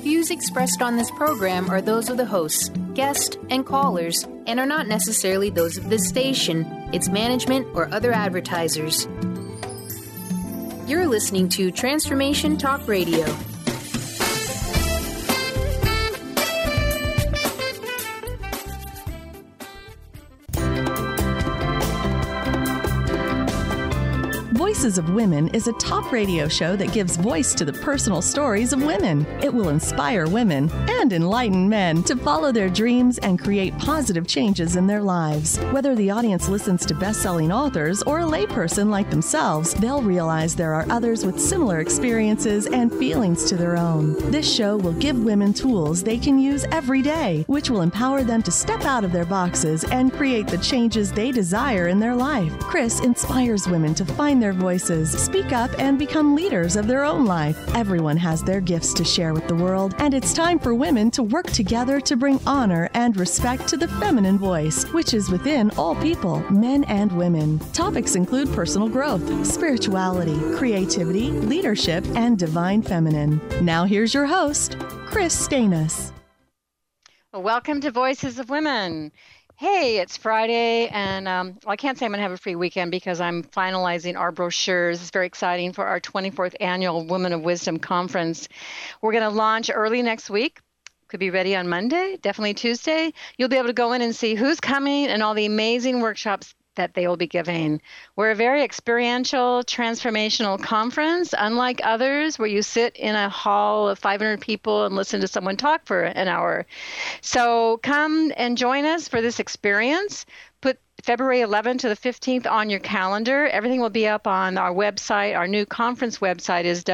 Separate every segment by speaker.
Speaker 1: Views expressed on this program are those of the hosts, guests, and callers, and are not necessarily those of this station, its management, or other advertisers. You're listening to Transformation Talk Radio.
Speaker 2: Voices of Women is a talk radio show that gives voice to the personal stories of women. It will inspire women and enlighten men to follow their dreams and create positive changes in their lives. Whether the audience listens to best-selling authors or a layperson like themselves, they'll realize there are others with similar experiences and feelings to their own. This show will give women tools they can use every day, which will empower them to step out of their boxes and create the changes they desire in their life. Chris inspires women to find their voices, speak up, and become leaders of their own life. Everyone has their gifts to share with the world, and it's time for women to work together to bring honor and respect to the feminine voice, which is within all people, men and women. Topics include personal growth, spirituality, creativity, leadership, and divine feminine. Now here's your host, Chris Stanis.
Speaker 3: Welcome to Voices of Women. Hey, it's Friday, and I can't say I'm going to have a free weekend because I'm finalizing our brochures. It's very exciting for our 24th annual Women of Wisdom Conference. We're going to launch early next week. Could be ready on Monday, definitely Tuesday. You'll be able to go in and see who's coming and all the amazing workshops that they will be giving. We're a very experiential, transformational conference, unlike others where you sit in a hall of 500 people and listen to someone talk for an hour. So come and join us for this experience. Put February 11th to the 15th on your calendar. Everything will be up on our website. Our new conference website is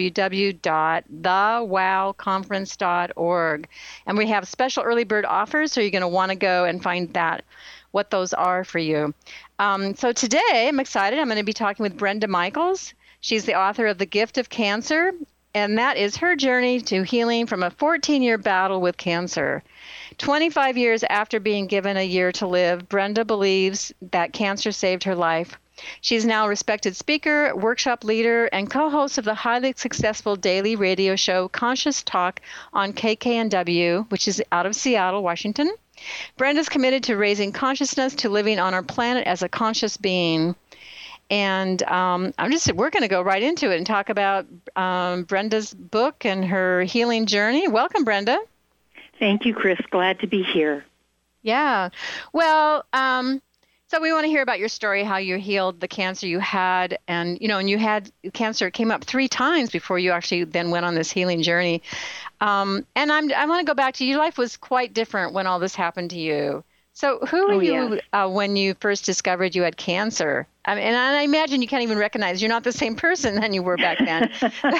Speaker 3: www.thewowconference.org. And we have special early bird offers, so you're going to want to go and find that, what those are for you. So today, I'm excited. I'm going to be talking with Brenda Michaels. She's the author of The Gift of Cancer, and that is her journey to healing from a 14-year battle with cancer. 25 years after being given a year to live, Brenda believes that cancer saved her life. She's now a respected speaker, workshop leader, and co-host of the highly successful daily radio show Conscious Talk on KKNW, which is out of Seattle, Washington. Brenda's committed to raising consciousness to living on our planet as a conscious being. And we're going to go right into it and talk about Brenda's book and her healing journey. Welcome, Brenda.
Speaker 4: Thank you, Chris. Glad to be here.
Speaker 3: Yeah. Well, so we want to hear about your story, how you healed the cancer you had. And you had cancer, it came up 3 times before you actually then went on this healing journey. And I want to go back to your life was quite different when all this happened to you. So who were you when you first discovered you had cancer? And I imagine you can't even recognize you're not the same person than you were back then.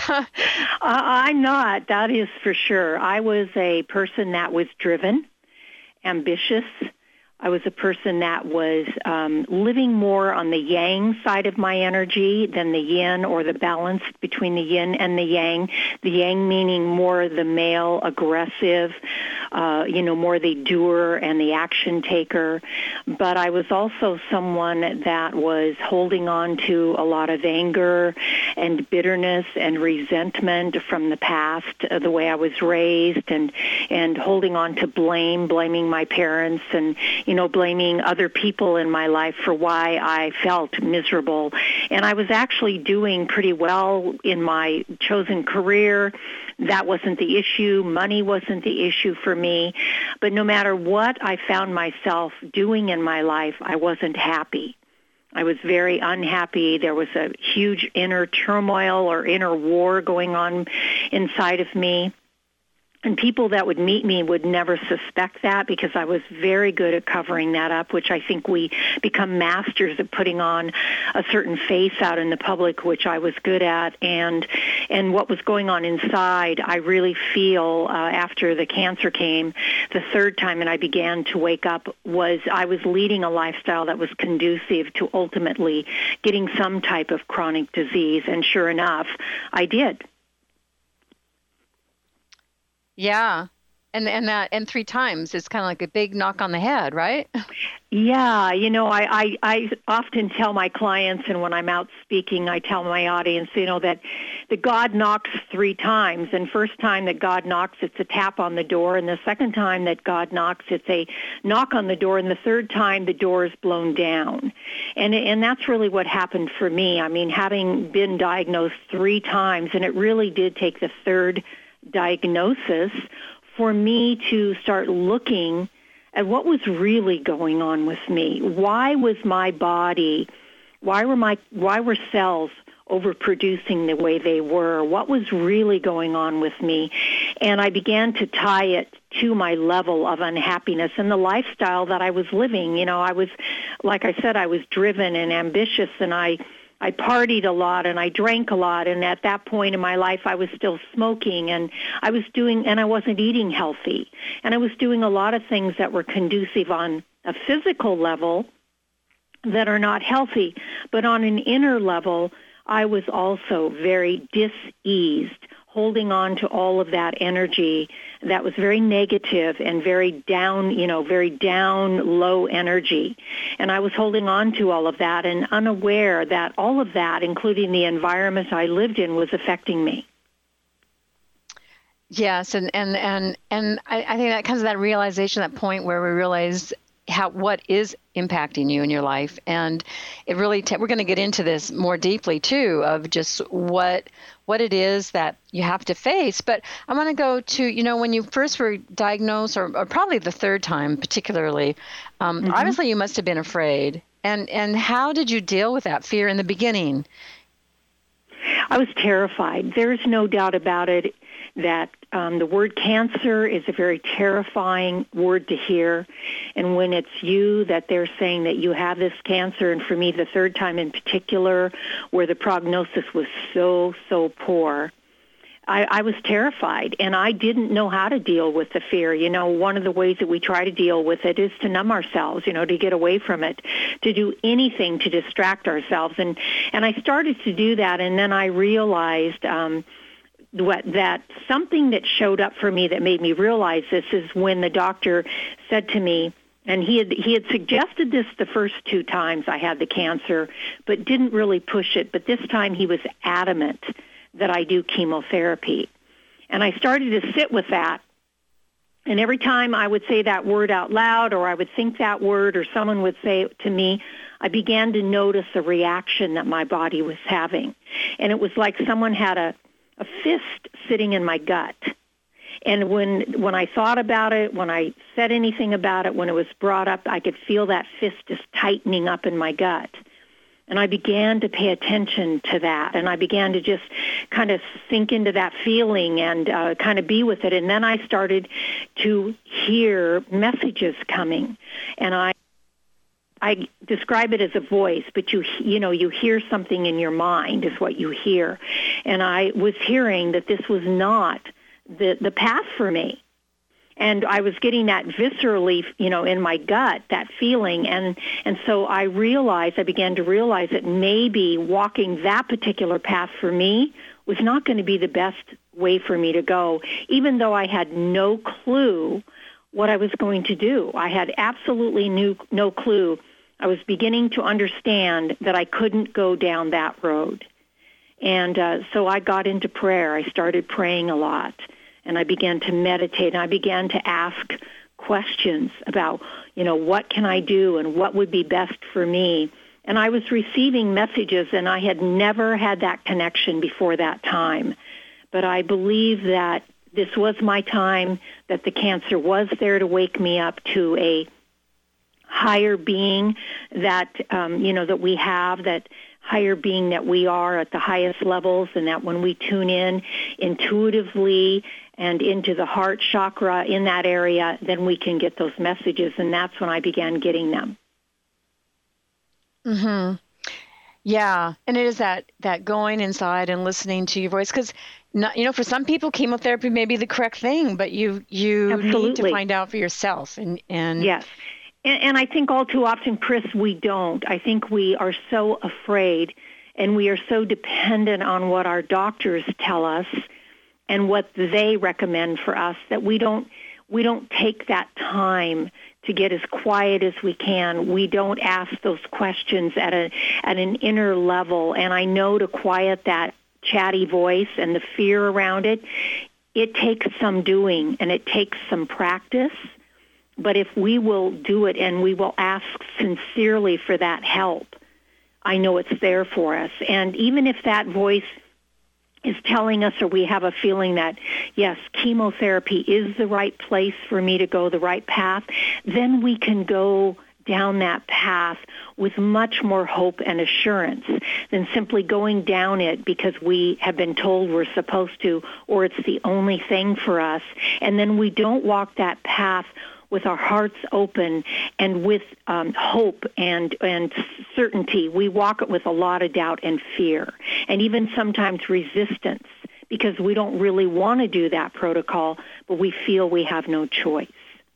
Speaker 4: I'm not, that is for sure. I was a person that was driven, ambitious. I was a person that was living more on the yang side of my energy than the yin, or the balance between the yin and the yang. The yang meaning more the male, aggressive, more the doer and the action taker. But I was also someone that was holding on to a lot of anger and bitterness and resentment from the past, the way I was raised, and holding on to blaming my parents and blaming other people in my life for why I felt miserable. And I was actually doing pretty well in my chosen career. That wasn't the issue. Money wasn't the issue for me. But no matter what I found myself doing in my life, I wasn't happy. I was very unhappy. There was a huge inner turmoil or inner war going on inside of me. And people that would meet me would never suspect that because I was very good at covering that up, which I think we become masters at putting on a certain face out in the public, which I was good at. And what was going on inside, I really feel after the cancer came, the third time and I began to wake up, was I was leading a lifestyle that was conducive to ultimately getting some type of chronic disease. And sure enough, I did.
Speaker 3: Yeah. And 3 times is kind of like a big knock on the head, right?
Speaker 4: Yeah, I often tell my clients, and when I'm out speaking, I tell my audience, that God knocks 3 times. And first time that God knocks, it's a tap on the door. And the second time that God knocks, it's a knock on the door. And the third time, the door is blown down. And that's really what happened for me. I mean, having been diagnosed 3 times, and it really did take the third diagnosis for me to start looking at what was really going on with me. Why was my body, why were cells overproducing the way they were? What was really going on with me? And I began to tie it to my level of unhappiness and the lifestyle that I was living. I was, like I said, I was driven and ambitious, and I partied a lot and I drank a lot, and at that point in my life I was still smoking, and I wasn't eating healthy, and I was doing a lot of things that were conducive on a physical level that are not healthy, but on an inner level I was also very diseased, holding on to all of that energy that was very negative and very down, low energy. And I was holding on to all of that and unaware that all of that, including the environment I lived in, was affecting me.
Speaker 3: Yes, and I think that comes to that realization, that point where we realize what is impacting you in your life. And it really, we're going to get into this more deeply too, of just what it is that you have to face. But I want to go to, when you first were diagnosed, or probably the third time particularly, obviously you must have been afraid. And how did you deal with that fear in the beginning?
Speaker 4: I was terrified. There's no doubt about it that the word cancer is a very terrifying word to hear. And when it's you that they're saying that you have this cancer, and for me, the third time in particular, where the prognosis was so poor, I was terrified, and I didn't know how to deal with the fear. One of the ways that we try to deal with it is to numb ourselves, to get away from it, to do anything to distract ourselves. And I started to do that, and then I realized that something that showed up for me that made me realize this is when the doctor said to me, and he had suggested this the first 2 times I had the cancer, but didn't really push it. But this time he was adamant that I do chemotherapy. And I started to sit with that. And every time I would say that word out loud, or I would think that word, or someone would say it to me, I began to notice a reaction that my body was having. And it was like someone had a fist sitting in my gut. And when I thought about it, when I said anything about it, when it was brought up, I could feel that fist just tightening up in my gut. And I began to pay attention to that, and I began to just kind of sink into that feeling and kind of be with it. And then I started to hear messages coming, and I describe it as a voice, but you hear something in your mind is what you hear. And I was hearing that this was not the path for me. And I was getting that viscerally, in my gut, that feeling. And so I began to realize that maybe walking that particular path for me was not going to be the best way for me to go, even though I had no clue what I was going to do. I had absolutely no clue. I was beginning to understand that I couldn't go down that road. And so I got into prayer. I started praying a lot. And I began to meditate, and I began to ask questions about, what can I do and what would be best for me. And I was receiving messages, and I had never had that connection before that time. But I believe that this was my time, that the cancer was there to wake me up to a higher being that, that we have, that higher being that we are at the highest levels, and that when we tune in intuitively and into the heart chakra in that area, then we can get those messages. And that's when I began getting them.
Speaker 3: Mm-hmm. Yeah. And it is that going inside and listening to your voice. Because, for some people, chemotherapy may be the correct thing, but you need to find out for yourself. And
Speaker 4: yes. And I think all too often, Chris, we don't. I think we are so afraid, and we are so dependent on what our doctors tell us and what they recommend for us, that we don't we don't take that time to get as quiet as we can. We don't ask those questions at an inner level. And I know to quiet that chatty voice and the fear around it, it takes some doing and it takes some practice. But if we will do it and we will ask sincerely for that help, I know it's there for us. And even if that voice is telling us, or we have a feeling that, yes, chemotherapy is the right place for me to go, the right path, then we can go down that path with much more hope and assurance than simply going down it because we have been told we're supposed to, or it's the only thing for us. And then we don't walk that path with our hearts open and with hope and certainty. We walk it with a lot of doubt and fear, and even sometimes resistance, because we don't really want to do that protocol, but we feel we have no choice.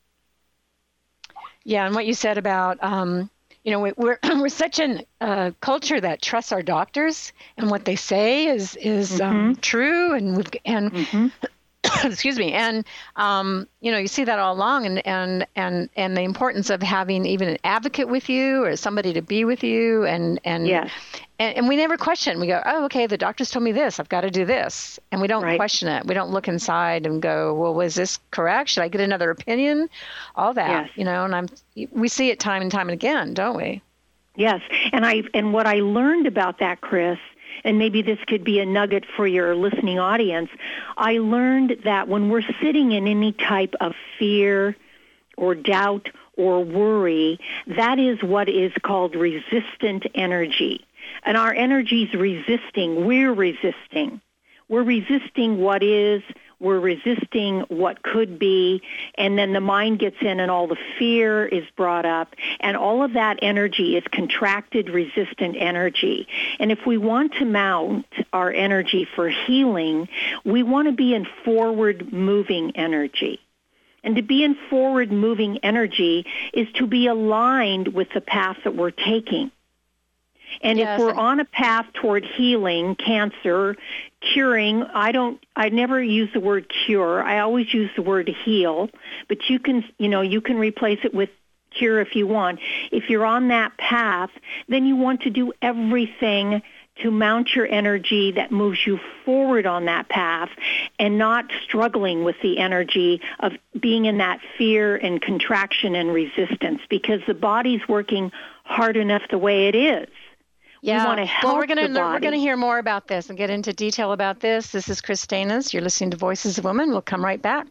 Speaker 3: Yeah, and what you said about, we're such a culture that trusts our doctors, and what they say is true, and excuse me, and you see that all along, and the importance of having even an advocate with you or somebody to be with you, and
Speaker 4: yes.
Speaker 3: And we never question. We go, oh, okay, the doctors told me this. I've got to do this. And we don't question it. We don't look inside and go, well, was this correct? Should I get another opinion? All that,
Speaker 4: yes.
Speaker 3: And we see it time and time and again, don't we?
Speaker 4: Yes. And what I learned about that, Chris, and maybe this could be a nugget for your listening audience, I learned that when we're sitting in any type of fear or doubt or worry, that is what is called resistant energy. And our energy is resisting. We're resisting. We're resisting what is. We're resisting what could be. And then the mind gets in and all the fear is brought up. And all of that energy is contracted, resistant energy. And if we want to mount our energy for healing, we want to be in forward-moving energy. And to be in forward-moving energy is to be aligned with the path that we're taking. And yes. If we're on a path toward healing, cancer, curing, I never use the word cure. I always use the word heal, but you can replace it with cure if you want. If you're on that path, then you want to do everything to mount your energy that moves you forward on that path and not struggling with the energy of being in that fear and contraction and resistance, because the body's working hard enough the way it is.
Speaker 3: Yeah.
Speaker 4: We want to help
Speaker 3: we're going to hear more about this and get into detail about this. This is Chris Stanis. You're listening to Voices of Women. We'll come right back.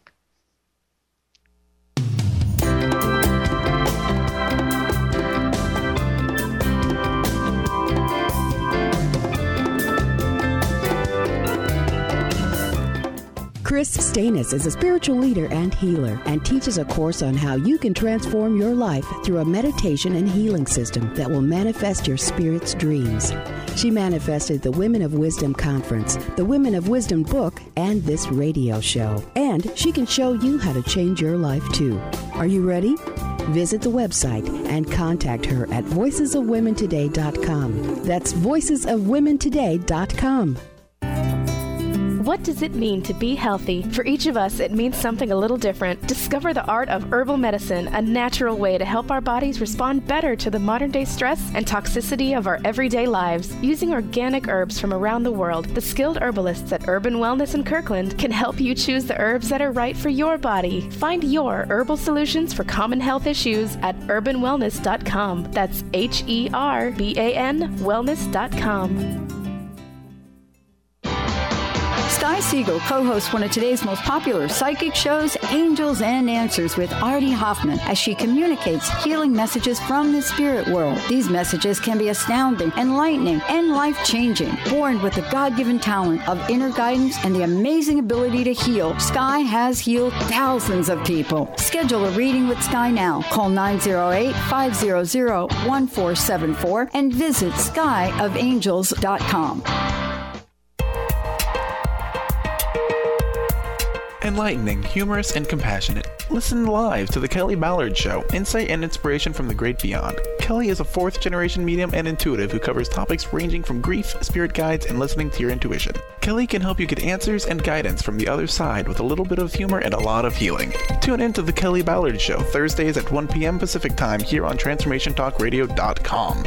Speaker 5: Chris Stanis is a spiritual leader and healer and teaches a course on how you can transform your life through a meditation and healing system that will manifest your spirit's dreams. She manifested the Women of Wisdom Conference, the Women of Wisdom book, and this radio show. And she can show you how to change your life too. Are you ready? Visit the website and contact her at voicesofwomentoday.com. That's voicesofwomentoday.com.
Speaker 6: What does it mean to be healthy? For each of us, it means something a little different. Discover the art of herbal medicine, a natural way to help our bodies respond better to the modern-day stress and toxicity of our everyday lives. Using organic herbs from around the world, the skilled herbalists at Urban Wellness in Kirkland can help you choose the herbs that are right for your body. Find your herbal solutions for common health issues at urbanwellness.com. That's HERBAN wellness.com.
Speaker 7: Sky Siegel co-hosts one of today's most popular psychic shows, Angels and Answers, with Artie Hoffman, as she communicates healing messages from the spirit world. These messages can be astounding, enlightening, and life-changing. Born with the God-given talent of inner guidance and the amazing ability to heal, Sky has healed thousands of people. Schedule a reading with Sky now. Call 908-500-1474 and visit skyofangels.com.
Speaker 8: Enlightening, humorous, and compassionate. Listen live to The Kelly Ballard Show, insight and inspiration from the great beyond. Kelly is a fourth-generation medium and intuitive who covers topics ranging from grief, spirit guides, and listening to your intuition. Kelly can help you get answers and guidance from the other side with a little bit of humor and a lot of healing. Tune in to The Kelly Ballard Show, Thursdays at 1 p.m. Pacific Time here on TransformationTalkRadio.com.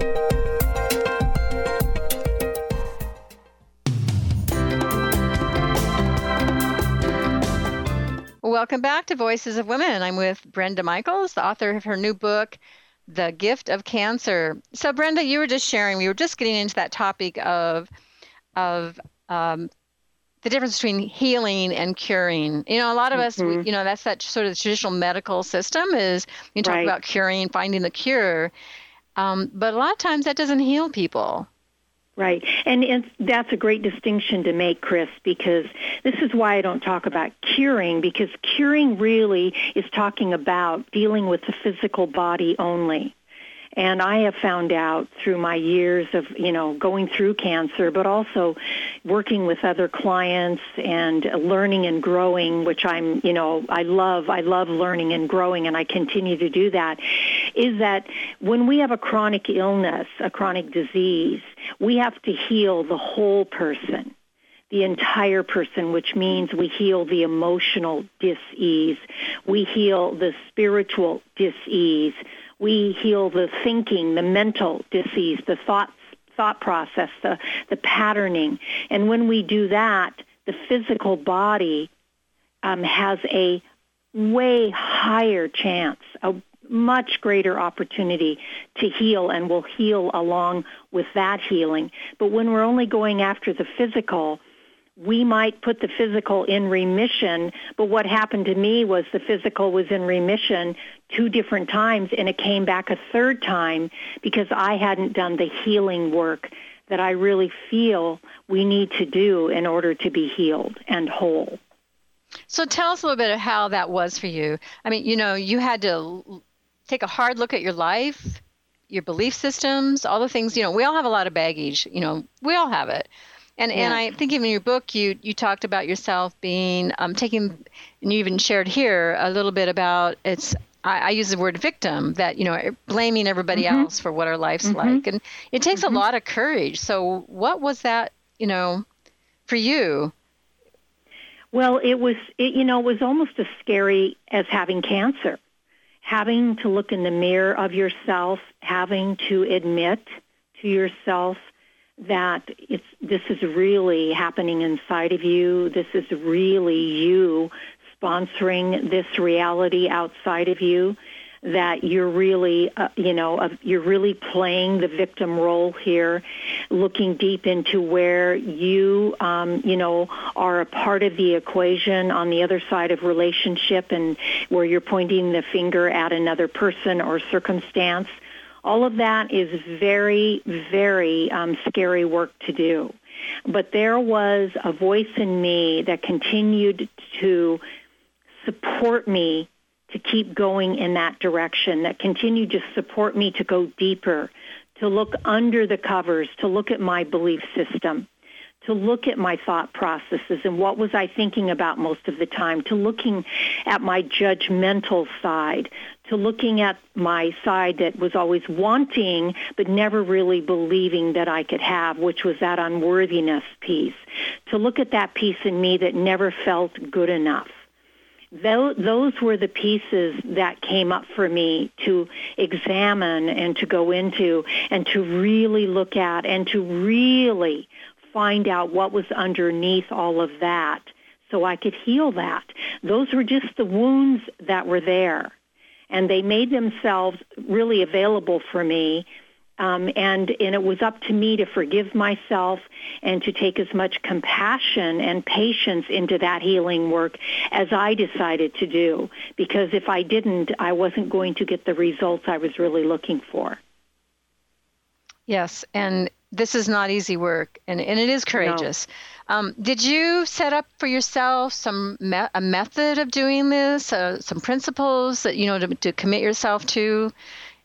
Speaker 3: Welcome back to Voices of Women. I'm with Brenda Michaels, the author of her new book, The Gift of Cancer. So, Brenda, you were just sharing, we were just getting into that topic of the difference between healing and curing. You know, a lot of us, that's that sort of traditional medical system is you talk about curing, finding the cure. But a lot of times that doesn't heal people.
Speaker 4: Right. And that's a great distinction to make, Chris, because this is why I don't talk about curing, because curing really is talking about dealing with the physical body only. And I have found out through my years of, going through cancer, but also working with other clients and learning and growing, which I love learning and growing, and I continue to do that, is that when we have a chronic illness, a chronic disease, we have to heal the whole person, the entire person, which means we heal the emotional dis-ease, we heal the spiritual dis-ease, we heal the thinking, the mental disease, the thought process, the patterning. And when we do that, the physical body has a way higher chance, a much greater opportunity to heal, and will heal along with that healing. But when we're only going after the physical, we might put the physical in remission, but what happened to me was the physical was in remission 2 different times, and it came back a 3rd time because I hadn't done the healing work that I really feel we need to do in order to be healed and whole.
Speaker 3: So tell us a little bit of how that was for you. I mean, you had to take a hard look at your life, your belief systems, all the things, we all have a lot of baggage, we all have it. And I think even in your book, you talked about yourself being taking, and you even shared here a little bit about I use the word victim, that, blaming everybody else for what our life's like. And it takes a lot of courage. So what was that, for you?
Speaker 4: Well, it was almost as scary as having cancer, having to look in the mirror of yourself, having to admit to yourself that this is really happening inside of you. This is really you sponsoring this reality outside of you, that you're really, you're really playing the victim role here, looking deep into where you, are a part of the equation on the other side of relationship, and where you're pointing the finger at another person or circumstance. All of that is very, very scary work to do. But there was a voice in me that continued to support me to keep going in that direction, that continued to support me to go deeper, to look under the covers, to look at my belief system, to look at my thought processes and what was I thinking about most of the time, to looking at my judgmental side, to looking at my side that was always wanting but never really believing that I could have, which was that unworthiness piece, to look at that piece in me that never felt good enough. Those were the pieces that came up for me to examine and to go into and to really look at and to really find out what was underneath all of that so I could heal that. Those were just the wounds that were there, and they made themselves really available for me, and it was up to me to forgive myself and to take as much compassion and patience into that healing work as I decided to do, because if I didn't, I wasn't going to get the results I was really looking for.
Speaker 3: Yes, and this is not easy work, and it is courageous. No. Did you set up for yourself a method of doing this, some principles that, to commit yourself to?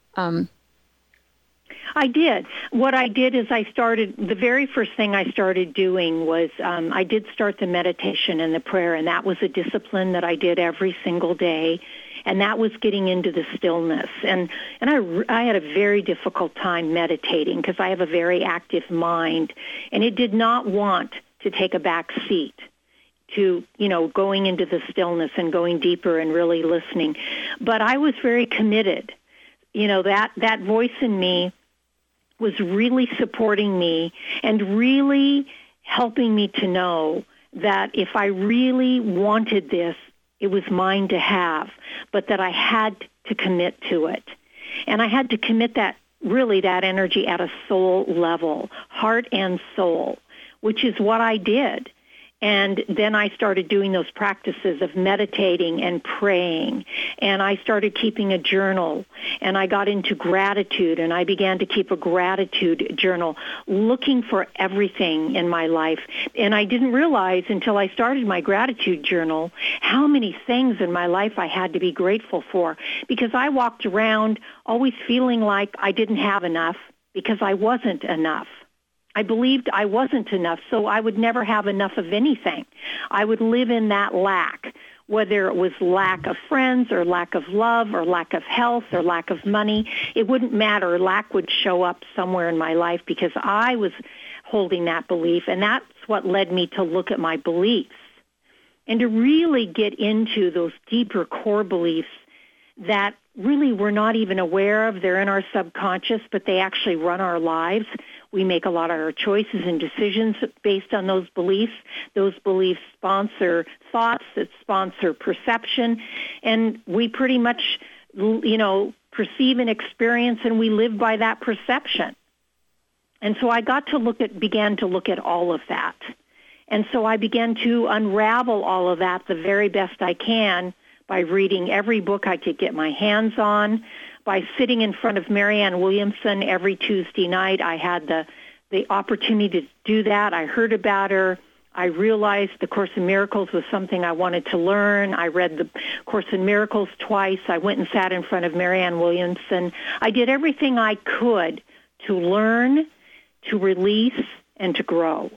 Speaker 4: I did. What I did is the very first thing I started doing was I did start the meditation and the prayer, and that was a discipline that I did every single day. and that was getting into the stillness. And I had a very difficult time meditating because I have a very active mind, and it did not want to take a back seat to, going into the stillness and going deeper and really listening. But I was very committed. That voice in me was really supporting me and really helping me to know that if I really wanted this, it was mine to have, but that I had to commit to it. And I had to commit that energy at a soul level, heart and soul, which is what I did. And then I started doing those practices of meditating and praying. And I started keeping a journal. And I got into gratitude. And I began to keep a gratitude journal, looking for everything in my life. And I didn't realize until I started my gratitude journal how many things in my life I had to be grateful for. Because I walked around always feeling like I didn't have enough because I wasn't enough. I believed I wasn't enough, so I would never have enough of anything. I would live in that lack, whether it was lack of friends or lack of love or lack of health or lack of money. It wouldn't matter. Lack would show up somewhere in my life because I was holding that belief, and that's what led me to look at my beliefs and to really get into those deeper core beliefs that really we're not even aware of. They're in our subconscious, but they actually run our lives. We make a lot of our choices and decisions based on those beliefs. Those beliefs sponsor thoughts that sponsor perception. And we pretty much, perceive and experience, and we live by that perception. And so I began to look at all of that. And so I began to unravel all of that the very best I can by reading every book I could get my hands on, by sitting in front of Marianne Williamson every Tuesday night. I had the opportunity to do that. I heard about her. I realized the Course in Miracles was something I wanted to learn. I read the Course in Miracles twice. I went and sat in front of Marianne Williamson. I did everything I could to learn, to release, and to grow.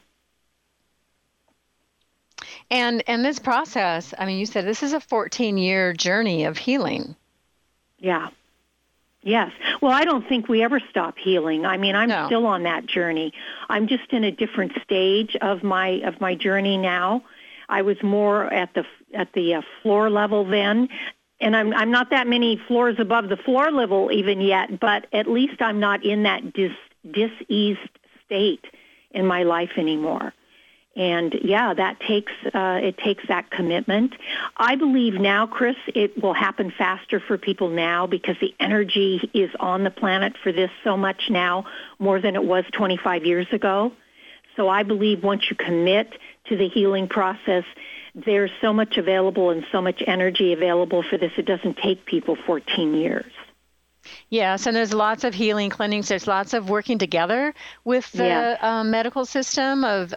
Speaker 3: And this process, you said this is a 14-year journey of healing.
Speaker 4: Yeah. Yes. Well, I don't think we ever stop healing. I'm still on that journey. I'm just in a different stage of my journey now. I was more at the floor level then, and I'm not that many floors above the floor level even yet, but at least I'm not in that diseased state in my life anymore. And that takes that commitment. I believe now, Chris, it will happen faster for people now because the energy is on the planet for this so much now, more than it was 25 years ago. So I believe once you commit to the healing process, there's so much available and so much energy available for this. It doesn't take people 14 years.
Speaker 3: Yes, and there's lots of healing clinics. There's lots of working together with the medical system of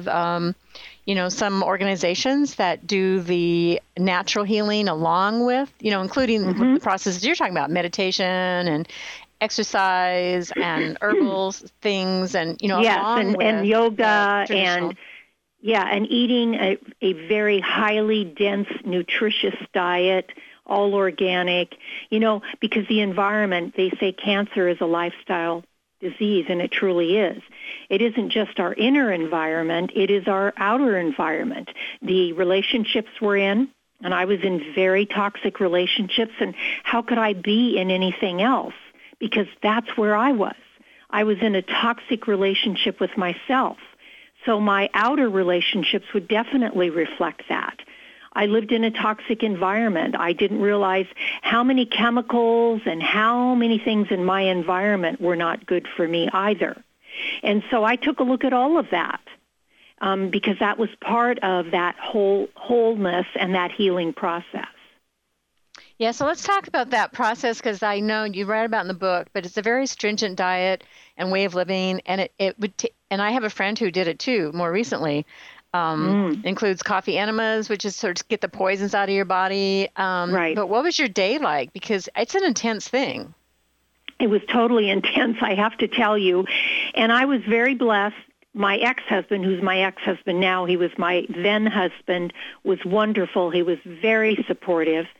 Speaker 3: some organizations that do the natural healing along with, including the processes you're talking about, meditation and exercise and herbal things and, along with
Speaker 4: and yoga and eating a very highly dense, nutritious diet, all organic, because the environment, they say cancer is a lifestyle disease, and it truly is. It isn't just our inner environment, it is our outer environment. The relationships we're in, and I was in very toxic relationships, and how could I be in anything else? Because that's where I was. I was in a toxic relationship with myself. So my outer relationships would definitely reflect that. I lived in a toxic environment. I didn't realize how many chemicals and how many things in my environment were not good for me either. And so I took a look at all of that because that was part of that wholeness and that healing process.
Speaker 3: Yeah, so let's talk about that process because I know you write about it in the book, but it's a very stringent diet and way of living, and it would. And I have a friend who did it too more recently. Includes coffee enemas, which is sort of get the poisons out of your body.
Speaker 4: Right.
Speaker 3: But what was your day like? Because it's an intense thing.
Speaker 4: It was totally intense, I have to tell you. And I was very blessed. My ex-husband, who's my ex-husband now, he was my then husband, was wonderful. He was very supportive.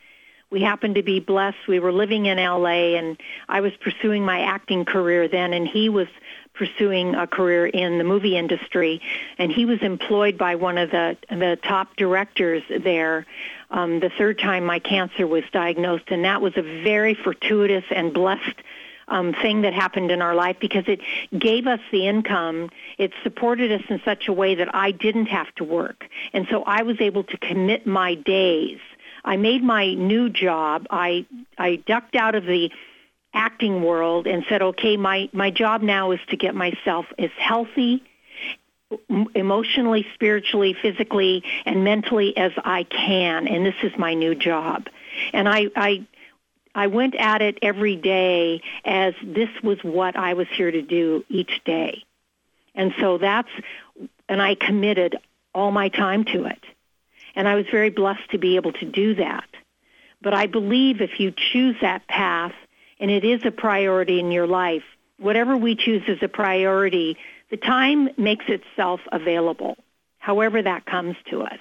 Speaker 4: we happened to be blessed. We were living in L.A., and I was pursuing my acting career then, and he was pursuing a career in the movie industry, and he was employed by one of the top directors there the third time my cancer was diagnosed, and that was a very fortuitous and blessed thing that happened in our life because it gave us the income. It supported us in such a way that I didn't have to work, and so I was able to commit my days. I made my new job. I ducked out of the acting world and said, okay, my job now is to get myself as healthy, emotionally, spiritually, physically, and mentally as I can, and this is my new job. And I went at it every day as this was what I was here to do each day. And so and I committed all my time to it. And I was very blessed to be able to do that. But I believe if you choose that path, and it is a priority in your life, whatever we choose as a priority, the time makes itself available, however that comes to us.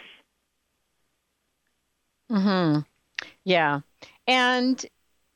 Speaker 3: Mm-hmm. Yeah. And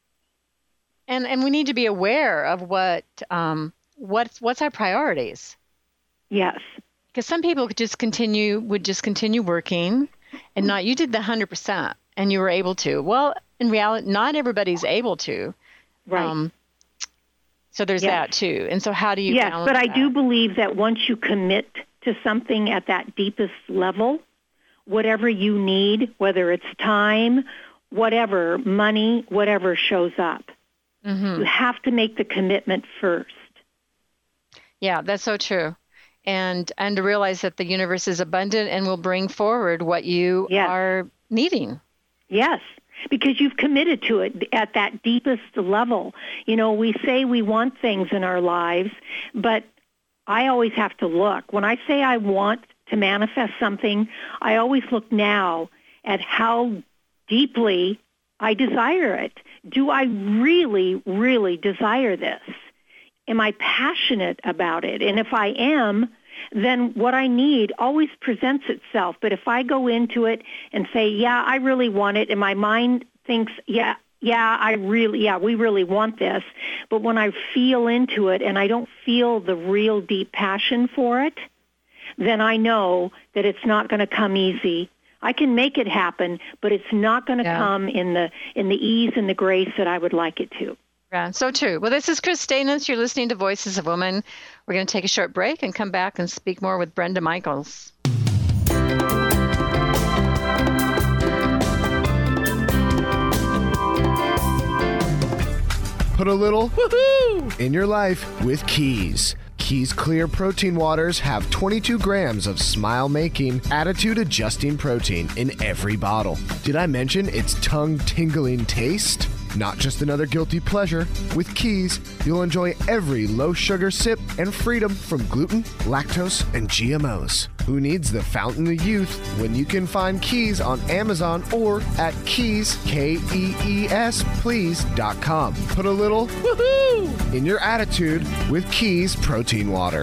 Speaker 3: we need to be aware of what's our priorities.
Speaker 4: Yes.
Speaker 3: Because some people would just continue working and not, you did the 100% and you were able to. Well, in reality, not everybody's able to.
Speaker 4: Right.
Speaker 3: So there's that too. And so how do you balance
Speaker 4: but I
Speaker 3: that?
Speaker 4: do believe that once you commit to something at that deepest level, whatever you need, whether it's time, whatever, money, whatever shows up, you have to make the commitment first.
Speaker 3: Yeah, that's so true. And to realize that the universe is abundant and will bring forward what you are needing.
Speaker 4: Yes. Because you've committed to it at that deepest level. You know, we say we want things in our lives, but I always have to look. When I say I want to manifest something, I always look now at how deeply I desire it. Do I really, really desire this? Am I passionate about it? And if I am, then what I need always presents itself. But if I go into it and say, yeah, I really want it, and my mind thinks, we really want this, but when I feel into it and I don't feel the real deep passion for it, then I know that it's not going to come easy. I can make it happen, but it's not going to come in the ease and the grace that I would like it to.
Speaker 3: Yeah, so true. Well, this is Chris Stanis. You're listening to Voices of Women. We're going to take a short break and come back and speak more with Brenda Michaels.
Speaker 9: Put a little woohoo in your life with Keys. Keys Clear Protein Waters have 22 grams of smile-making, attitude-adjusting protein in every bottle. Did I mention its tongue-tingling taste? Not just another guilty pleasure. With Keys, you'll enjoy every low-sugar sip and freedom from gluten, lactose, and GMOs. Who needs the fountain of youth when you can find Keys on Amazon or at Keys, Kees, please.com. Put a little woohoo in your attitude with Keys Protein Water.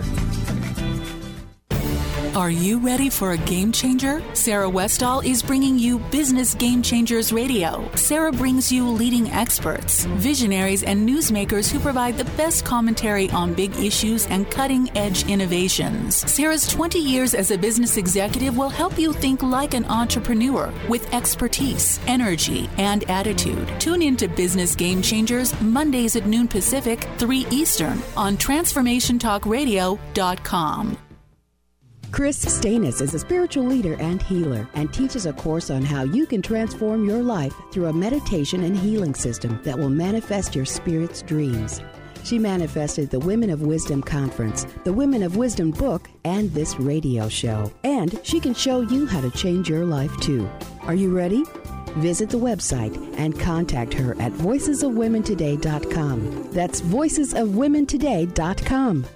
Speaker 10: Are you ready for a game changer? Sarah Westall is bringing you Business Game Changers Radio. Sarah brings you leading experts, visionaries, and newsmakers who provide the best commentary on big issues and cutting-edge innovations. Sarah's 20 years as a business executive will help you think like an entrepreneur with expertise, energy, and attitude. Tune into Business Game Changers Mondays at noon Pacific, 3 Eastern on TransformationTalkRadio.com.
Speaker 5: Chris Stanis is a spiritual leader and healer and teaches a course on how you can transform your life through a meditation and healing system that will manifest your spirit's dreams. She manifested the Women of Wisdom Conference, the Women of Wisdom book, and this radio show. And she can show you how to change your life too. Are you ready? Visit the website and contact her at voicesofwomentoday.com. That's voicesofwomentoday.com.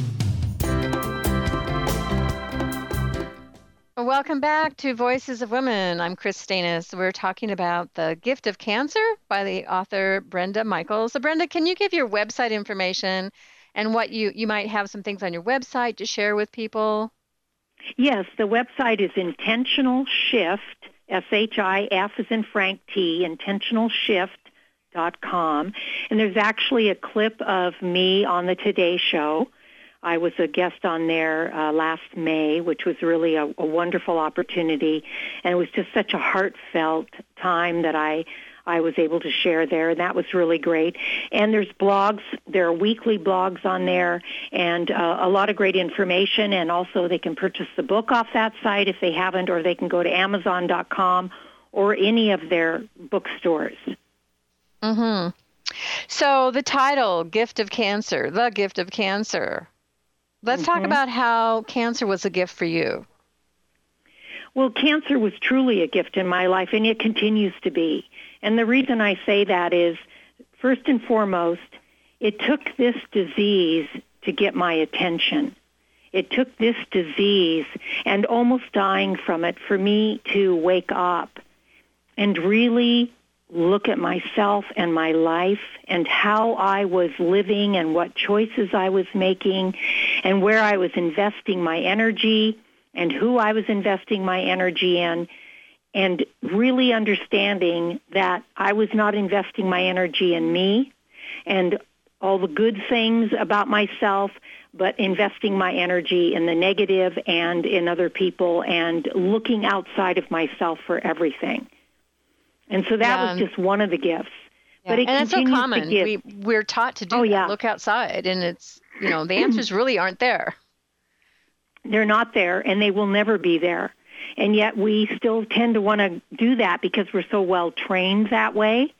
Speaker 3: Welcome back to Voices of Women. I'm Chris Stanis. We're talking about The Gift of Cancer by the author Brenda Michaels. So Brenda, can you give your website information and what you might have some things on your website to share with people?
Speaker 4: Yes, the website is Intentional Shift, SHIF as in Frank T, intentionalshift.com. And there's actually a clip of me on the Today Show. I was a guest on there last May, which was really a wonderful opportunity. And it was just such a heartfelt time that I was able to share there, and that was really great. And there's blogs. There are weekly blogs on there, and a lot of great information, and also they can purchase the book off that site if they haven't, or they can go to Amazon.com or any of their bookstores.
Speaker 3: Mm-hmm. So the title, Gift of Cancer, The Gift of Cancer. Let's talk about how cancer was a gift for you.
Speaker 4: Well, cancer was truly a gift in my life, and it continues to be. And the reason I say that is, first and foremost, it took this disease to get my attention. It took this disease and almost dying from it for me to wake up and really look at myself and my life and how I was living and what choices I was making and where I was investing my energy and who I was investing my energy in, and really understanding that I was not investing my energy in me and all the good things about myself, but investing my energy in the negative and in other people and looking outside of myself for everything. And so that was just one of the gifts.
Speaker 3: Yeah.
Speaker 4: But it
Speaker 3: and it's so common.
Speaker 4: To give.
Speaker 3: We're taught to do that, look outside, and it's, the answers really aren't there.
Speaker 4: They're not there, and they will never be there. And yet we still tend to want to do that because we're so well trained that way.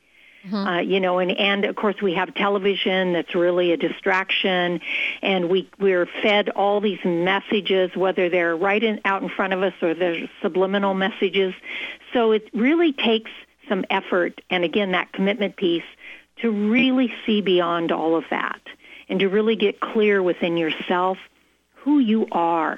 Speaker 4: And of course we have television that's really a distraction, and we're fed all these messages, whether they're out in front of us or they're subliminal messages. So it really takes some effort, and again, that commitment piece, to really see beyond all of that and to really get clear within yourself who you are,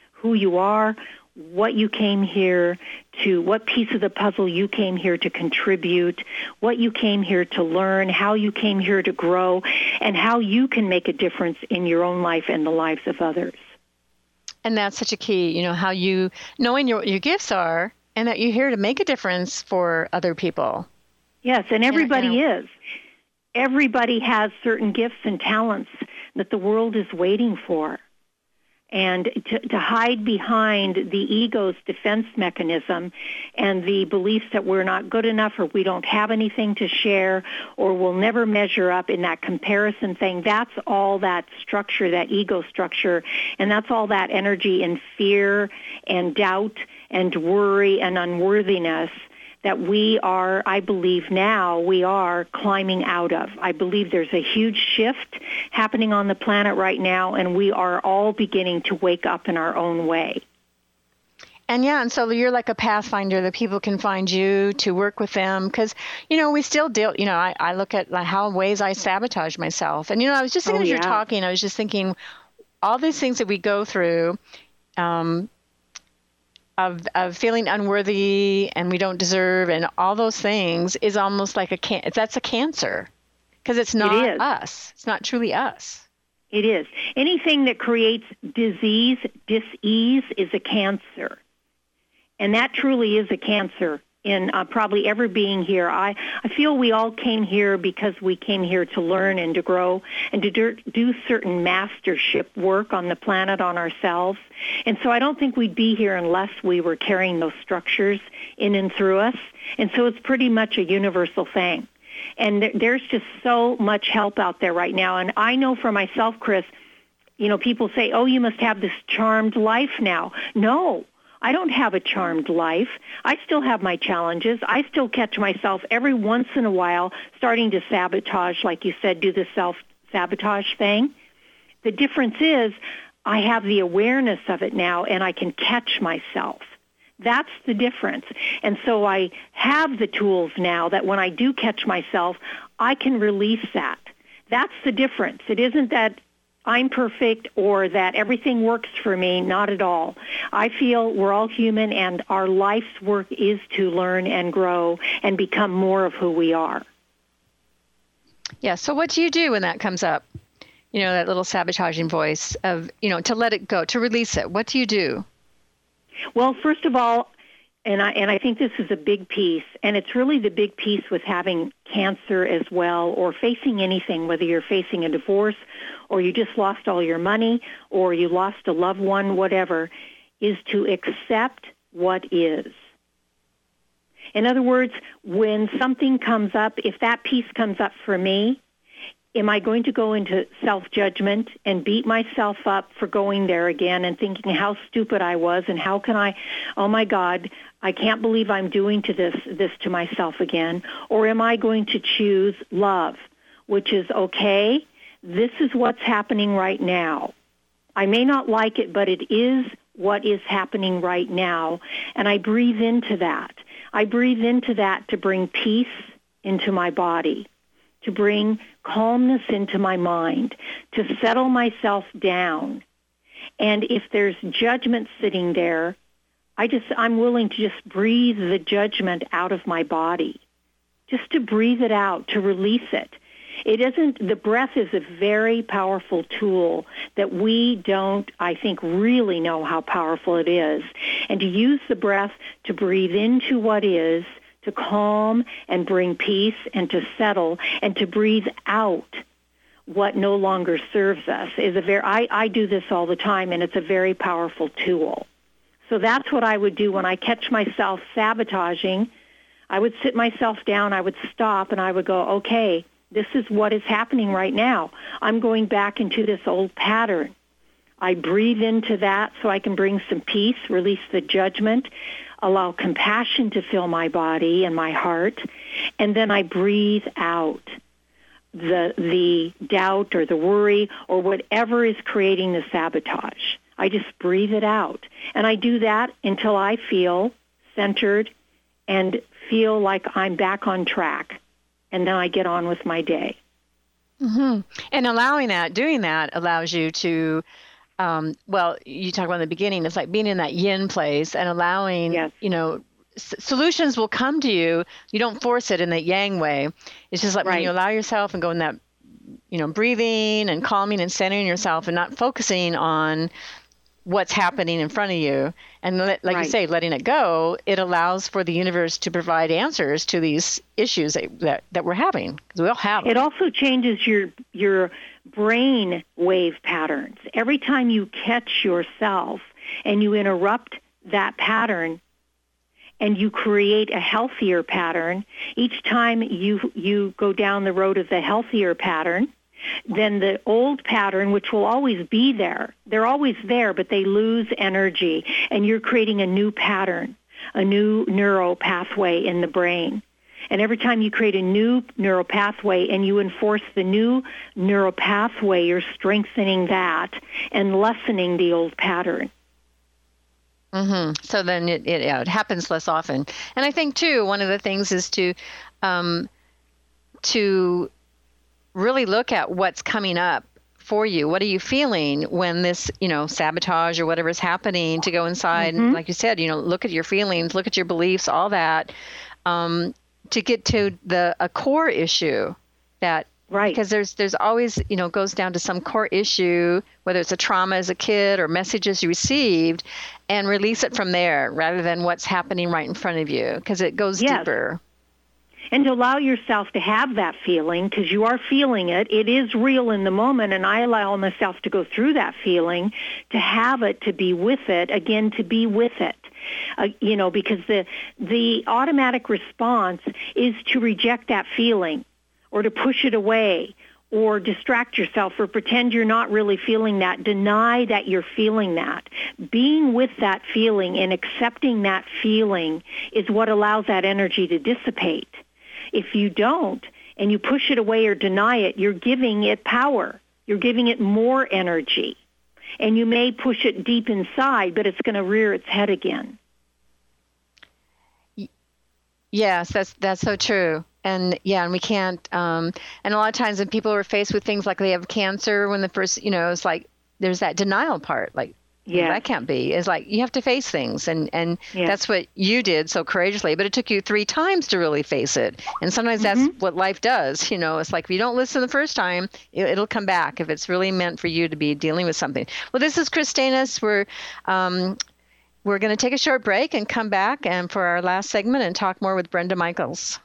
Speaker 4: what you came here to, what piece of the puzzle you came here to contribute, what you came here to learn, how you came here to grow, and how you can make a difference in your own life and the lives of others.
Speaker 3: And that's such a key, how you, knowing your gifts are, and that you're here to make a difference for other people.
Speaker 4: Yes, and everybody is. Everybody has certain gifts and talents that the world is waiting for. And to hide behind the ego's defense mechanism and the beliefs that we're not good enough or we don't have anything to share or we'll never measure up in that comparison thing, that's all that structure, that ego structure, and that's all that energy and fear and doubt and worry and unworthiness that we are, I believe now, we are climbing out of. I believe there's a huge shift happening on the planet right now, and we are all beginning to wake up in our own way.
Speaker 3: And so you're like a pathfinder that people can find you to work with them because, we still deal, I look at how ways I sabotage myself. And, I was just thinking as you're talking, I was just thinking all these things that we go through, of feeling unworthy and we don't deserve and all those things is almost like that's a cancer because it's not us. It's not truly us.
Speaker 4: It is. Anything that creates disease, dis-ease is a cancer. And that truly is a cancer in probably every being here. I feel we all came here because we came here to learn and to grow and to do certain mastership work on the planet, on ourselves. And so I don't think we'd be here unless we were carrying those structures in and through us. And so it's pretty much a universal thing. And there's just so much help out there right now. And I know for myself, Chris, people say, oh, you must have this charmed life now. No. I don't have a charmed life. I still have my challenges. I still catch myself every once in a while starting to sabotage, like you said, do the self-sabotage thing. The difference is I have the awareness of it now, and I can catch myself. That's the difference. And so I have the tools now that when I do catch myself, I can release that. That's the difference. It isn't that I'm perfect or that everything works for me, not at all. I feel we're all human and our life's work is to learn and grow and become more of who we are.
Speaker 3: Yeah, so what do you do when that comes up? That little sabotaging voice of, to let it go, to release it. What do you do?
Speaker 4: Well, first of all, And I think this is a big piece, and it's really the big piece with having cancer as well, or facing anything, whether you're facing a divorce or you just lost all your money or you lost a loved one, whatever, is to accept what is. In other words, when something comes up, if that piece comes up for me, am I going to go into self-judgment and beat myself up for going there again and thinking how stupid I was and how can I, oh my God, I can't believe I'm doing this to myself again? Or am I going to choose love, which is, okay, this is what's happening right now. I may not like it, but it is what is happening right now. And I breathe into that. I breathe into that to bring peace into my body, to bring calmness into my mind, to settle myself down. And if there's judgment sitting there, I'm willing to just breathe the judgment out of my body, just to breathe it out, to release it. The breath is a very powerful tool that we don't, I think, really know how powerful it is. And to use the breath to breathe into what is, to calm and bring peace and to settle, and to breathe out what no longer serves us is I do this all the time, and it's a very powerful tool. So that's what I would do when I catch myself sabotaging. I would sit myself down, I would stop, and I would go, okay, this is what is happening right now. I'm going back into this old pattern. I breathe into that so I can bring some peace, release the judgment, allow compassion to fill my body and my heart, and then I breathe out the doubt or the worry or whatever is creating the sabotage. I just breathe it out. And I do that until I feel centered and feel like I'm back on track. And then I get on with my day.
Speaker 3: Mm-hmm. And doing that allows you to, you talk about in the beginning, it's like being in that yin place and allowing,
Speaker 4: yes.
Speaker 3: Solutions will come to you. You don't force it in the yang way. It's just like when you allow yourself and go in that, breathing and calming and centering yourself and not focusing on what's happening in front of you. And you say, letting it go, it allows for the universe to provide answers to these issues that we're having, because we all have them.
Speaker 4: It also changes your brain wave patterns. Every time you catch yourself and you interrupt that pattern and you create a healthier pattern, each time you go down the road of the healthier pattern, then the old pattern, which will always be there, they're always there, but they lose energy, and you're creating a new pattern, a new neural pathway in the brain. And every time you create a new neural pathway and you enforce the new neural pathway, you're strengthening that and lessening the old pattern.
Speaker 3: Mm-hmm. So then it happens less often. And I think, too, one of the things is to really look at what's coming up for you. What are you feeling when this, sabotage or whatever is happening, to go inside,
Speaker 4: mm-hmm.
Speaker 3: and like you said, look at your feelings, look at your beliefs, all that, to get to a core issue that, because there's always, goes down to some core issue, whether it's a trauma as a kid or messages you received, and release it from there rather than what's happening right in front of you, because it goes deeper.
Speaker 4: And to allow yourself to have that feeling, because you are feeling it. It is real in the moment, and I allow myself to go through that feeling, to have it, to be with it, again, to be with it. Because the automatic response is to reject that feeling or to push it away or distract yourself or pretend you're not really feeling that, deny that you're feeling that. Being with that feeling and accepting that feeling is what allows that energy to dissipate. If you don't, and you push it away or deny it, you're giving it power. You're giving it more energy. And you may push it deep inside, but it's going to rear its head again.
Speaker 3: Yes, that's so true. And we can't, and a lot of times when people are faced with things like they have cancer, when the first, it's like, there's that denial part, like, that can't be. It's like, you have to face things. And that's what you did so courageously, but it took you 3 times to really face it. And sometimes that's what life does. It's like, if you don't listen the first time, it'll come back if it's really meant for you to be dealing with something. Well, this is Chris Stanis. We're We're going to take a short break and come back and for our last segment and talk more with Brenda Michaels.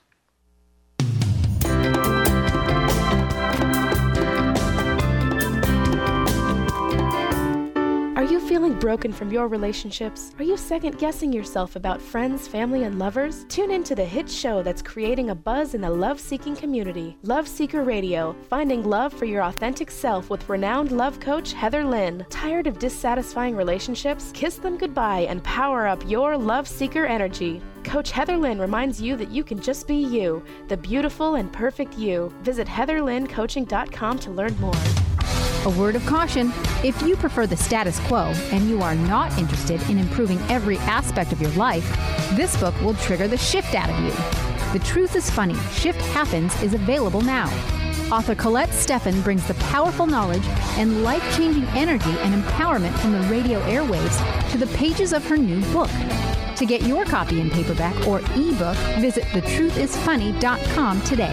Speaker 6: Are you feeling broken from your relationships? Are you second-guessing yourself about friends, family, and lovers? Tune into the hit show that's creating a buzz in the love-seeking community. Love Seeker Radio, finding love for your authentic self with renowned love coach Heather Lynn. Tired of dissatisfying relationships? Kiss them goodbye and power up your love seeker energy. Coach Heather Lynn reminds you that you can just be you, the beautiful and perfect you. Visit heatherlynncoaching.com to learn more.
Speaker 11: A word of caution, if you prefer the status quo and you are not interested in improving every aspect of your life, this book will trigger the shift out of you. The Truth is Funny, Shift Happens is available now. Author Colette Steffen brings the powerful knowledge and life-changing energy and empowerment from the radio airwaves to the pages of her new book. To get your copy in paperback or ebook, visit thetruthisfunny.com today.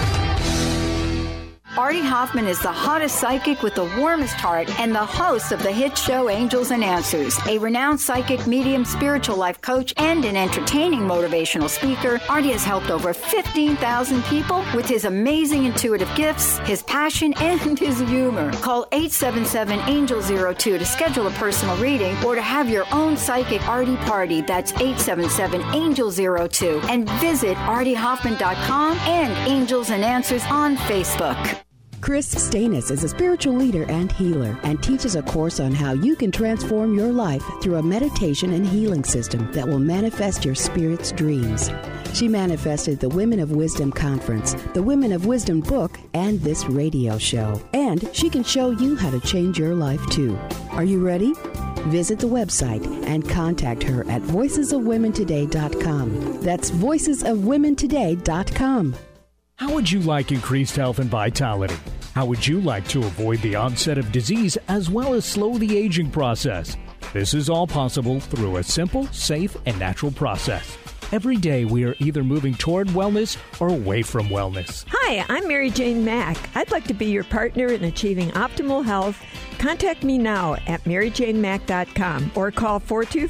Speaker 7: Artie Hoffman is the hottest psychic with the warmest heart and the host of the hit show Angels and Answers. A renowned psychic, medium, spiritual life coach, and an entertaining motivational speaker, Artie has helped over 15,000 people with his amazing intuitive gifts, his passion, and his humor. Call 877-ANGEL-02 to schedule a personal reading or to have your own psychic Artie party. That's 877-ANGEL-02. And visit artiehoffman.com and Angels and Answers on Facebook.
Speaker 5: Chris Stanis is a spiritual leader and healer and teaches a course on how you can transform your life through a meditation and healing system that will manifest your spirit's dreams. She manifested the Women of Wisdom Conference, the Women of Wisdom book, and this radio show. And she can show you how to change your life too. Are you ready? Visit the website and contact her at voicesofwomentoday.com. That's voicesofwomentoday.com.
Speaker 12: How would you like increased health and vitality? How would you like to avoid the onset of disease as well as slow the aging process? This is all possible through a simple, safe, and natural process. Every day we are either moving toward wellness or away from wellness.
Speaker 13: Hi, I'm Mary Jane Mack. I'd like to be your partner in achieving optimal health. Contact me now at maryjanemack.com or call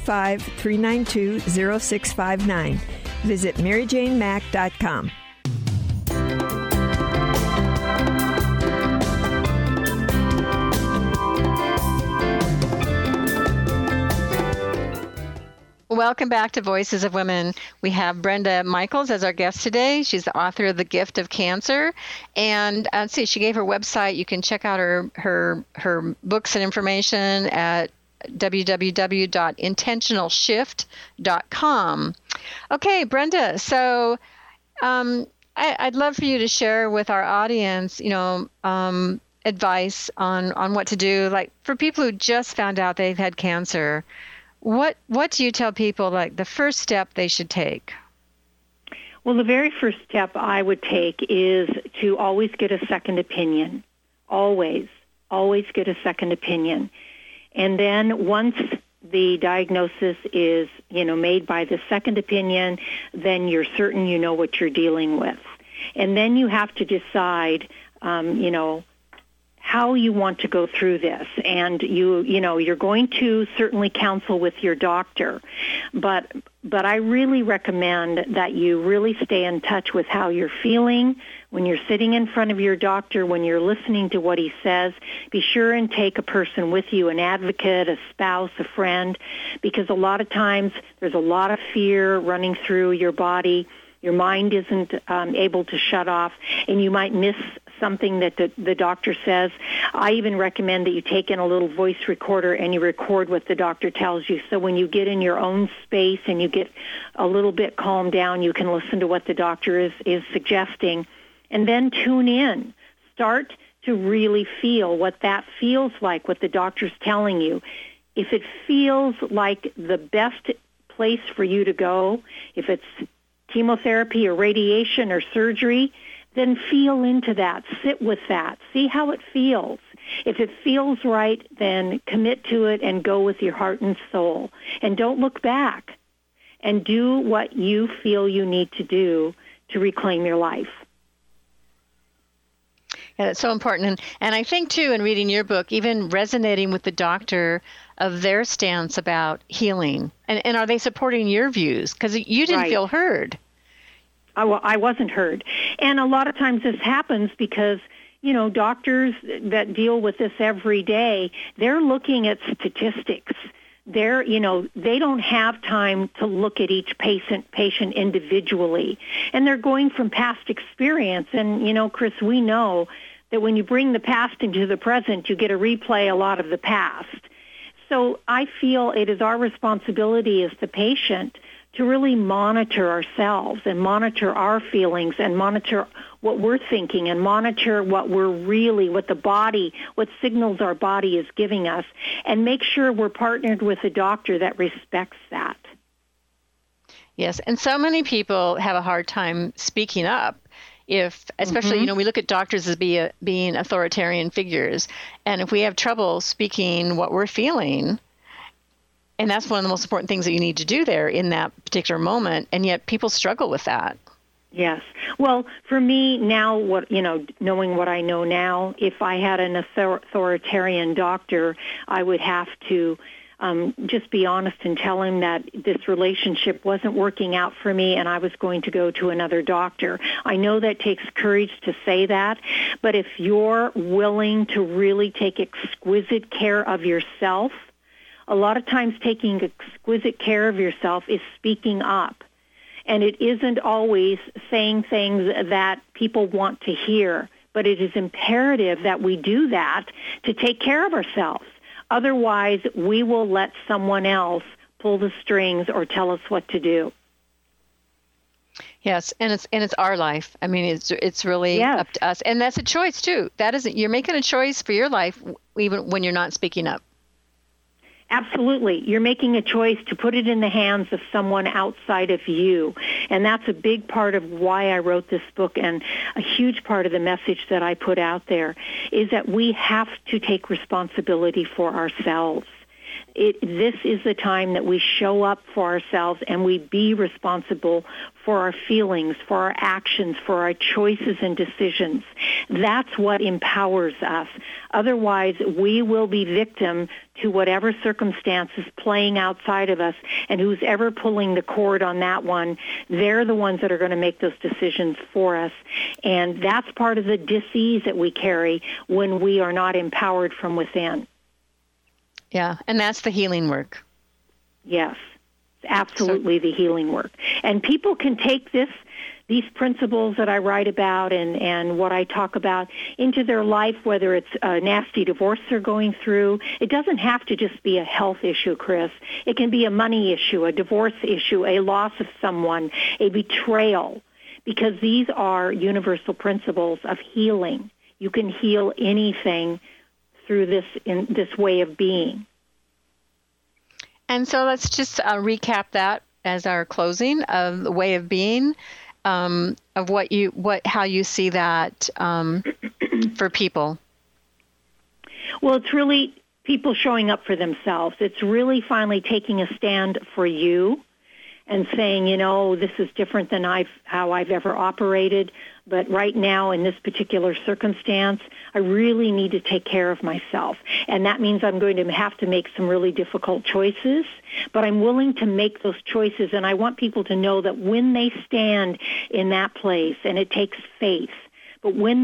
Speaker 13: 425-392-0659. Visit maryjanemack.com.
Speaker 3: Welcome back to Voices of Women. We have Brenda Michaels as our guest today. She's the author of The Gift of Cancer. And she gave her website. You can check out her books and information at www.intentionalshift.com. Okay, Brenda, so I'd love for you to share with our audience, advice on what to do. Like for people who just found out they've had cancer, what do you tell people, like the first step they should take?
Speaker 4: Well, the very first step I would take is to always get a second opinion. Always get a second opinion. And then once the diagnosis is, made by the second opinion, then you're certain you know what you're dealing with. And then you have to decide, how you want to go through this. And you're going to certainly counsel with your doctor, but I really recommend that you really stay in touch with how you're feeling when you're sitting in front of your doctor, when you're listening to what he says. Be sure and take a person with you, an advocate, a spouse, a friend, because a lot of times there's a lot of fear running through your body. Your mind isn't able to shut off, and you might miss something that the doctor says. I even recommend that you take in a little voice recorder and you record what the doctor tells you. So when you get in your own space and you get a little bit calmed down, you can listen to what the doctor is suggesting. And then tune in. Start to really feel what that feels like, what the doctor's telling you. If it feels like the best place for you to go, if it's chemotherapy or radiation or surgery, then feel into that. Sit with that. See how it feels. If it feels right, then commit to it and go with your heart and soul. And don't look back. And do what you feel you need to do to reclaim your life.
Speaker 3: Yeah, that's so important. And I think, too, in reading your book, even resonating with the doctor of their stance about healing. And are they supporting your views? Because you didn't feel heard.
Speaker 4: I wasn't heard. And a lot of times this happens because, doctors that deal with this every day, they're looking at statistics. They don't have time to look at each patient individually. And they're going from past experience. And, Chris, we know that when you bring the past into the present, you get to replay a lot of the past. So I feel it is our responsibility as the patient to really monitor ourselves and monitor our feelings and monitor what we're thinking and monitor what signals our body is giving us, and make sure we're partnered with a doctor that respects that.
Speaker 3: Yes, and so many people have a hard time speaking up. Especially, we look at doctors as being authoritarian figures. And if we have trouble speaking what we're feeling, and that's one of the most important things that you need to do there in that particular moment, and yet people struggle with that.
Speaker 4: Yes. Well, for me now, knowing what I know now, if I had an authoritarian doctor, I would have to just be honest and tell him that this relationship wasn't working out for me and I was going to go to another doctor. I know that takes courage to say that, but if you're willing to really take exquisite care of yourself, a lot of times taking exquisite care of yourself is speaking up. And it isn't always saying things that people want to hear, but it is imperative that we do that to take care of ourselves. Otherwise, we will let someone else pull the strings or tell us what to do.
Speaker 3: Yes, and it's our life. I mean, it's really up to us, and that's a choice too. You're making a choice for your life, even when you're not speaking up.
Speaker 4: Absolutely. You're making a choice to put it in the hands of someone outside of you. And that's a big part of why I wrote this book, and a huge part of the message that I put out there is that we have to take responsibility for ourselves. This is the time that we show up for ourselves and we be responsible for our feelings, for our actions, for our choices and decisions. That's what empowers us. Otherwise, we will be victim to whatever circumstances playing outside of us, and who's ever pulling the cord on that one, they're the ones that are going to make those decisions for us. And that's part of the disease that we carry when we are not empowered from within.
Speaker 3: Yeah, and that's the healing work.
Speaker 4: Yes, absolutely the healing work. And people can take these principles that I write about and what I talk about into their life, whether it's a nasty divorce they're going through. It doesn't have to just be a health issue, Chris. It can be a money issue, a divorce issue, a loss of someone, a betrayal, because these are universal principles of healing. You can heal anything through this way of being.
Speaker 3: And so let's just recap that as our closing of the way of being, of how you see that for people.
Speaker 4: Well, it's really people showing up for themselves. It's really finally taking a stand for you and saying, this is different than how I've ever operated, but right now in this particular circumstance, I really need to take care of myself. And that means I'm going to have to make some really difficult choices, but I'm willing to make those choices. And I want people to know that when they stand in that place, and it takes faith, but when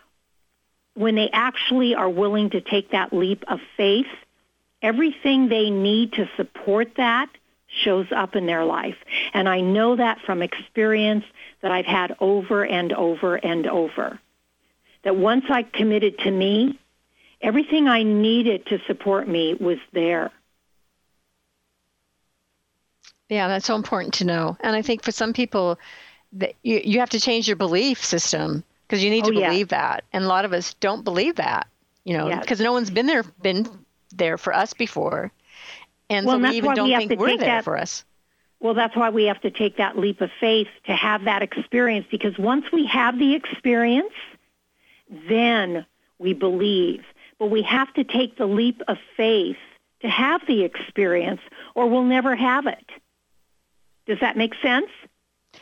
Speaker 4: they actually are willing to take that leap of faith, everything they need to support that shows up in their life. And I know that from experience that I've had over and over and over. That once I committed to me, everything I needed to support me was there.
Speaker 3: Yeah, that's so important to know. And I think for some people, that you have to change your belief system, because you need to believe that. And a lot of us don't believe that, because no one's been there for us before. And so we even don't think we're there for us.
Speaker 4: Well, that's why we have to take that leap of faith to have that experience, because once we have the experience, then we believe. But we have to take the leap of faith to have the experience, or we'll never have it. Does that make sense?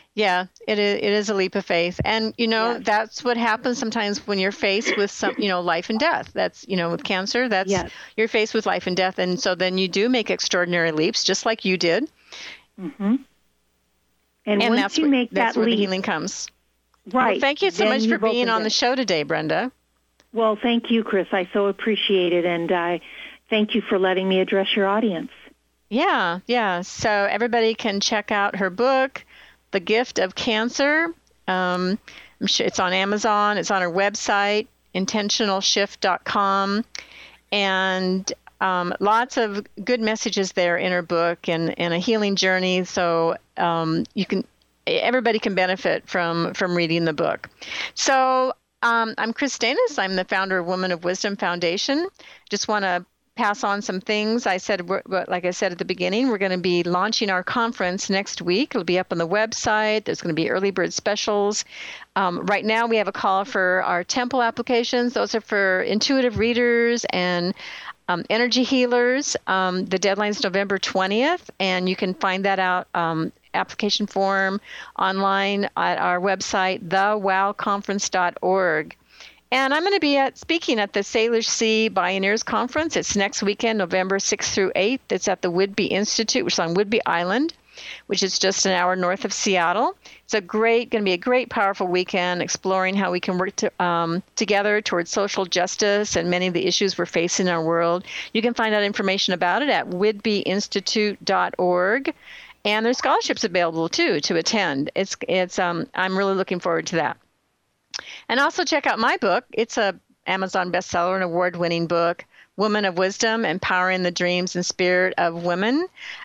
Speaker 3: Yeah, it is a leap of faith. And, that's what happens sometimes when you're faced with some, life and death. That's, with cancer, that's you're faced with life and death. And so then you do make extraordinary leaps, just like you did.
Speaker 4: Mm-hmm. And once
Speaker 3: that's
Speaker 4: you make
Speaker 3: that's
Speaker 4: that
Speaker 3: where
Speaker 4: leap,
Speaker 3: the healing comes.
Speaker 4: Right.
Speaker 3: Well, thank you so much for being on the show today, Brenda.
Speaker 4: Well, thank you, Chris. I so appreciate it. And I thank you for letting me address your audience.
Speaker 3: Yeah. So everybody can check out her book, The Gift of Cancer. I'm sure it's on Amazon. It's on her website, intentionalshift.com. And lots of good messages there in her book and a healing journey. So everybody can benefit from reading the book. So I'm Chris Stanis. I'm the founder of Women of Wisdom Foundation. Just want to pass on some things. Like I said at the beginning, we're going to be launching our conference next week. It'll be up on the website. There's going to be early bird specials. Right now, we have a call for our temple applications. Those are for intuitive readers and energy healers. The deadline's November 20th, and you can find that out, application form online at our website, thewowconference.org. And I'm going to be speaking at the Salish Sea Pioneers Conference. It's next weekend, November 6th through 8th. It's at the Whidbey Institute, which is on Whidbey Island, which is just an hour north of Seattle. It's going to be a great, powerful weekend exploring how we can work together towards social justice and many of the issues we're facing in our world. You can find out information about it at whidbeyinstitute.org. And there's scholarships available, too, to attend. I'm really looking forward to that. And also check out my book. It's a Amazon bestseller, an award-winning book, Women of Wisdom, Empowering the Dreams and Spirit of Women.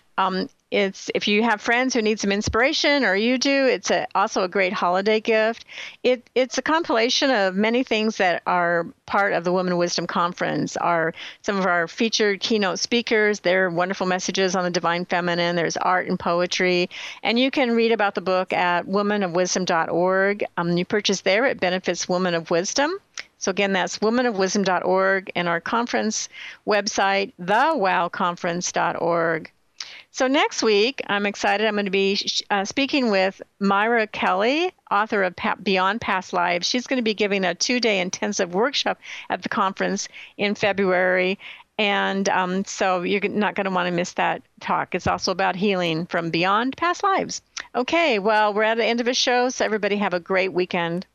Speaker 3: If you have friends who need some inspiration, or you do, it's also a great holiday gift. It's a compilation of many things that are part of the Women of Wisdom Conference. Some of our featured keynote speakers, their wonderful messages on the divine feminine. There's art and poetry. And you can read about the book at womenofwisdom.org. You purchase there, it benefits Women of Wisdom. So again, that's womenofwisdom.org, and our conference website, thewowconference.org. So next week, I'm excited. I'm going to be speaking with Myra Kelly, author of Beyond Past Lives. She's going to be giving a 2-day intensive workshop at the conference in February. And so you're not going to want to miss that talk. It's also about healing from beyond past lives. Okay, well, we're at the end of the show, so everybody have a great weekend.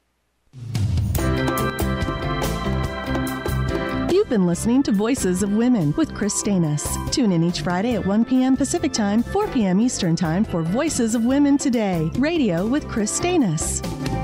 Speaker 2: You've been listening to Voices of Women with Chris Stanis. Tune in each Friday at 1 p.m. Pacific Time, 4 p.m. Eastern Time for Voices of Women Today, radio with Chris Stanis.